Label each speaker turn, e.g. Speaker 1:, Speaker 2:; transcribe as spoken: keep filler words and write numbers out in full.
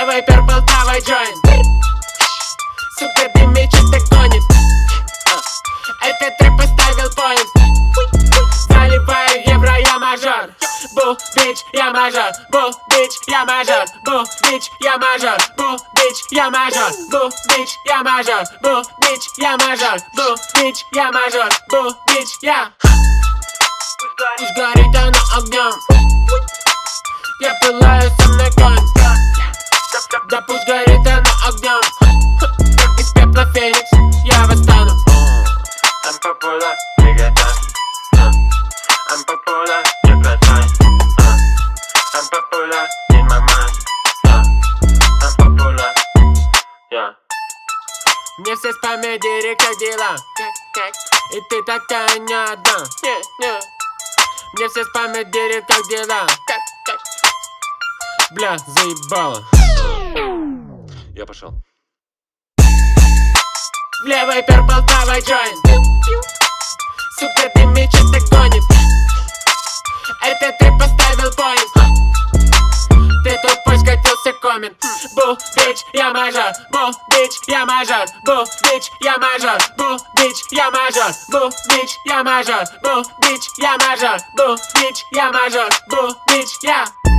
Speaker 1: левый перпл, правый джойнт. Сука, дымит, что-то гонит. Этот трэп поставил поинт. Заливаю евро, я мажор. Бу, бич, я мажор. Бу, бич, я мажор. Бу, бич, я мажор. Бу, бич, я мажор. Бу, бич, я мажор. Бу, бич, я мажор. Бу, бич, я мажор. Бу, бич, я. Пусть горит оно огнем. Я пылаю сам на конь. Да пусть горит оно огнем. Как из пепла феникс, я восстану. I'm popular, reggaeton. uh. I'm popular, every time. uh. I'm popular in my mind. uh. I'm popular, yeah. Мне все спамят директ, как дела? И ты такая не одна. Мне все спамят директ, как дела? Бля, заебало.
Speaker 2: Я пошел.
Speaker 1: Левый перпл, правый джойнт. Сука, дымит, что-то гонит. Этот трэп поставил поинт. Ты тупой, скатился коммент. Бу, бич, я мажор. Бу, бич, я мажор. Бу, бич, я мажор. Бу, бич, я мажор. Бу, бич, я мажор. Бу, бич, я мажор. Бу, бич, я мажор. Бу, бич, я.